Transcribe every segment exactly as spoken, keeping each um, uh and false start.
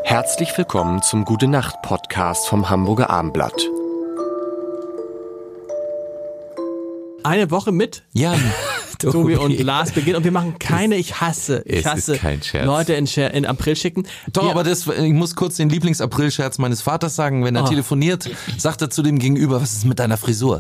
Herzlich willkommen zum Gute-Nacht-Podcast vom Hamburger Abendblatt. Eine Woche mit Jan, Tobi und Lars beginnt und wir machen keine, ich hasse, ich hasse ist kein Scherz. Leute in, Scher- in April schicken. Doch, Wir- aber das, ich muss kurz den Lieblings-April-Scherz meines Vaters sagen. Wenn er Oh. telefoniert, sagt er zu dem Gegenüber, was ist mit deiner Frisur?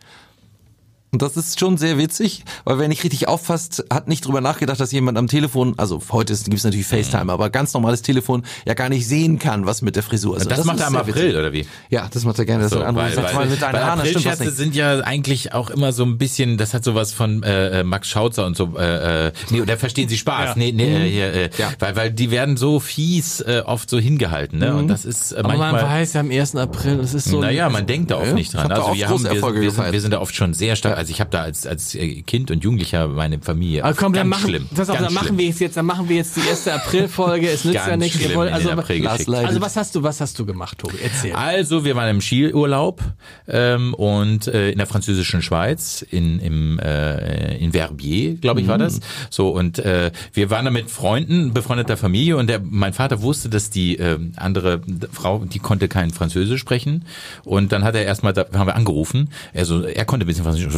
Und das ist schon sehr witzig, weil wer nicht richtig auffasst, hat nicht drüber nachgedacht, dass jemand am Telefon, also heute gibt es natürlich FaceTime, aber ganz normales Telefon ja gar nicht sehen kann, was mit der Frisur ist. Das, das macht ist er im sehr April, witzig. oder wie? Ja, das macht er gerne. Das So, so, anruft, weil, sagt mal weil, mit deinen weil Haaren, das stimmt was Aprilscherze nicht. sind ja eigentlich auch immer so ein bisschen, das hat sowas von äh, Max Schautzer und so, äh, äh, nee, oder verstehen Sie Spaß? Ja. Nee, nee, äh, hier, äh, Ja. weil, weil die werden so fies äh, oft so hingehalten, ne? Und das ist äh, aber manchmal... man weiß ja am ersten April, das ist so... Naja, man denkt da oft Ja, nicht dran. ich hab da Also oft wir, haben, große wir, Erfolge wir, sind, gefeiert. wir sind da oft schon sehr stark. Also ich habe da als als äh, Kind und Jugendlicher meine Familie. Aber komm, ganz dann machen, schlimm. pass auf, ganz dann machen schlimm. wir es jetzt, dann machen wir jetzt die erste April-Folge. Es nützt Ganz ja nichts. Wir schlimm wollen, in also, den April Lars geschickt. leidet. also was hast du, was hast du gemacht, Tobi? Erzähl. Also wir waren im Skiurlaub ähm, und äh, in der französischen Schweiz in im äh, in Verbier, glaube ich, war das. So und äh, wir waren da mit Freunden, befreundeter Familie und der mein Vater wusste, dass die äh, andere Frau, die konnte kein Französisch sprechen und dann hat er erstmal, da haben wir angerufen, also er konnte ein bisschen Französisch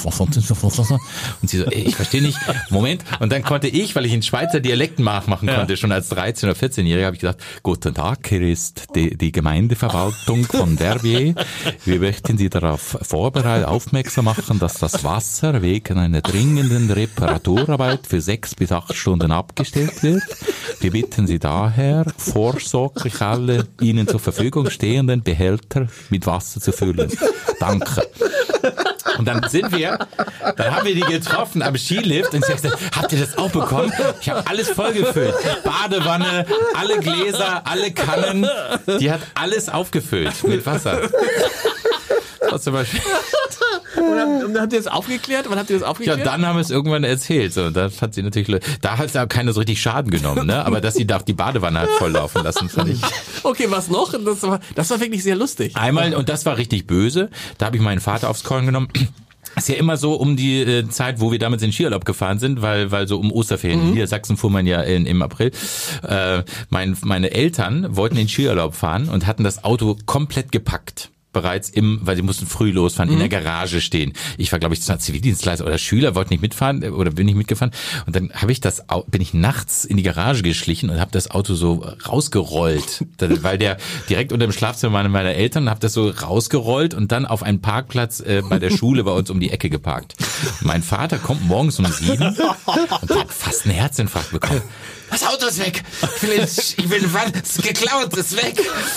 und sie so, ey, ich verstehe nicht, Moment und dann konnte ich, weil ich in Schweizer Dialekten nachmachen konnte, schon als dreizehn- oder vierzehn-Jähriger, habe ich gesagt, guten Tag, hier ist die, die Gemeindeverwaltung von Verbier. Wir möchten Sie darauf vorbereitet aufmerksam machen, dass das Wasser wegen einer dringenden Reparaturarbeit für sechs bis acht Stunden abgestellt wird. Wir bitten Sie daher, vorsorglich alle Ihnen zur Verfügung stehenden Behälter mit Wasser zu füllen. Danke. Und dann sind wir, dann haben wir die getroffen am Skilift und sie hat gesagt, habt ihr das auch bekommen? Ich habe alles vollgefüllt. Badewanne, alle Gläser, alle Kannen. Die hat alles aufgefüllt mit Wasser. Was zum Beispiel. Und habt, und habt ihr das aufgeklärt? Wann habt ihr das Ja, aufgeklärt? dann haben wir es irgendwann erzählt. So, das hat sie natürlich, da hat da keiner so richtig Schaden genommen, ne? Aber dass sie da die Badewanne hat volllaufen lassen, fand ich. Okay, was noch? Das war, das war wirklich sehr lustig. Einmal, und das war richtig böse, da habe ich meinen Vater aufs Korn genommen. Ist ja immer so um die äh, Zeit, wo wir damals in den Skiurlaub gefahren sind, weil weil so um Osterferien, in Niedersachsen fuhr man ja in, im April. Äh, mein, meine Eltern wollten in den Skiurlaub fahren und hatten das Auto komplett gepackt. Bereits im, weil sie mussten früh losfahren, in der Garage stehen. Ich war, glaube ich, Zivildienstleister oder Schüler, wollte nicht mitfahren oder bin nicht mitgefahren. Und dann habe ich das, Au- bin ich nachts in die Garage geschlichen und habe das Auto so rausgerollt, Da- weil der direkt unter dem Schlafzimmer meiner Eltern, habe das so rausgerollt und dann auf einen Parkplatz äh, bei der Schule bei uns um die Ecke geparkt. Und mein Vater kommt morgens um sieben und hat fast einen Herzinfarkt bekommen. Das Auto ist weg. Ich will, ins- ich will, was? Es ist geklaut, es ist weg.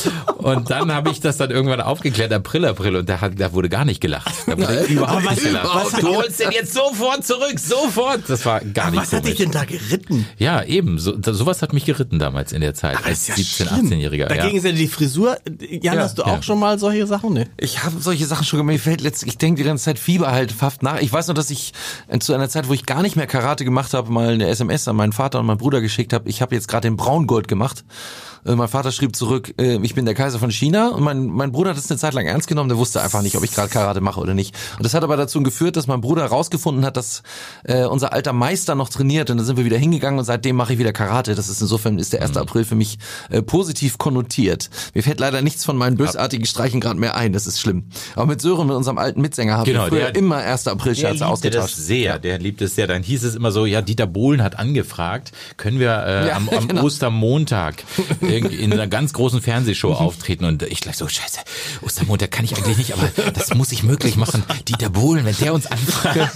Und dann habe ich das dann irgendwann aufgeklärt, April, April, und da, hat, da wurde gar nicht gelacht. Da wurde überhaupt nicht gelacht. was- Du holst den jetzt sofort zurück, sofort. Das war gar nicht Was hat dich komisch. denn da geritten? Ja, eben. So, da- sowas hat mich geritten damals in der Zeit, als ja siebzehn-, schlimm. achtzehnjähriger. Dagegen Ja. ist ja die Frisur. Jan, Ja, hast du auch ja. schon mal solche Sachen? Ne? Ich habe solche Sachen schon gemacht. Mir fällt letztlich, ich denke die ganze Zeit Fieber halt haft nach. Ich weiß noch, dass ich zu einer Zeit, wo ich gar nicht mehr Karate gemacht habe, mal eine S M S an meinen Vater und meinen Bruder geschickt habe. Ich habe jetzt gerade den Braungold gemacht. Äh, Mein Vater schrieb zurück, äh, ich bin der Kaiser von China. Und mein, mein Bruder hat das eine Zeit lang ernst genommen. Der wusste einfach nicht, ob ich gerade Karate mache oder nicht. Und das hat aber dazu geführt, dass mein Bruder herausgefunden hat, dass äh, unser alter Meister noch trainiert. Und dann sind wir wieder hingegangen und seitdem mache ich wieder Karate. Das ist insofern ist der erste April für mich äh, positiv konnotiert. Mir fällt leider nichts von meinen bösartigen Streichen gerade mehr ein. Das ist schlimm. Aber mit Sören, mit unserem alten Mitsänger, haben Genau, wir früher der- immer erste April-Scherze Der liebte das ausgetauscht. sehr, der liebt es sehr. Dann hieß es immer so, ja, Dieter Bohlen hat angefragt, können wir äh, Ja, am, am genau. Ostermontag irgendwie in einer ganz großen Fernsehshow auftreten. Und ich gleich so, scheiße, Ostermontag kann ich eigentlich nicht, aber das muss ich möglich machen. Dieter Bohlen, wenn der uns anfragt.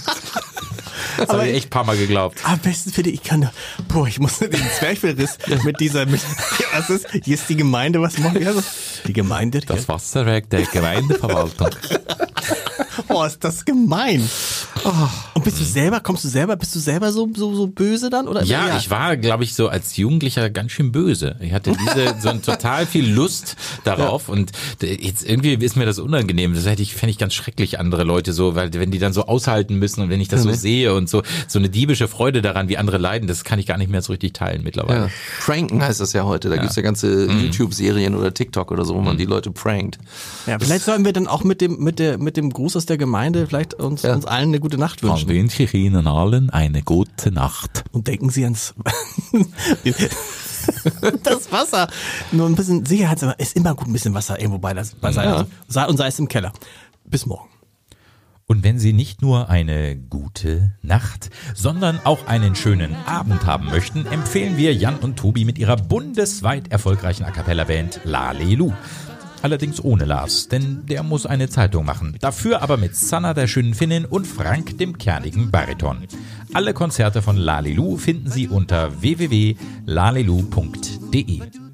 Das habe ich echt ein paar Mal geglaubt. Am besten finde ich, ich kann, boah, ich muss den Zwerchfellriss mit dieser, mit, was ist, hier ist die Gemeinde, was machen wir? Also, die Gemeinde? Das Wasserwerk der Gemeindeverwaltung. Oh, ist das gemein. Oh. Und bist du selber, kommst du selber, bist du selber so, so, so böse dann? Oder? Ja, ich war, glaube ich, so als Jugendlicher ganz schön böse. Ich hatte diese, so ein total viel Lust darauf und jetzt irgendwie ist mir das unangenehm. Das hätte ich, fände ich ganz schrecklich, andere Leute so, weil wenn die dann so aushalten müssen und wenn ich das so sehe und so, so eine diebische Freude daran, wie andere leiden, das kann ich gar nicht mehr so richtig teilen mittlerweile. Ja. Pranken heißt das ja heute. Da gibt's ja ganze YouTube-Serien oder TikTok oder so, wo man die Leute prankt. Ja, vielleicht sollen wir dann auch mit dem, mit der, mit dem Gruß aus der Gemeinde vielleicht uns, Ja. uns allen eine gute Nacht Dann wünschen. wünsche ich Ihnen allen eine gute Nacht. Und denken Sie ans, Das Wasser. Nur ein bisschen Sicherheit ist immer gut, ein bisschen Wasser irgendwo bei das bei sein. Ja. Also, sei- und sei es im Keller. Bis morgen. Und wenn Sie nicht nur eine gute Nacht, sondern auch einen schönen Abend haben möchten, empfehlen wir Jan und Tobi mit ihrer bundesweit erfolgreichen A-Cappella-Band Lalelu. Allerdings ohne Lars, denn der muss eine Zeitung machen. Dafür aber mit Sanna, der schönen Finnin, und Frank, dem kernigen Bariton. Alle Konzerte von Lalelu finden Sie unter w w w punkt lalelu punkt de.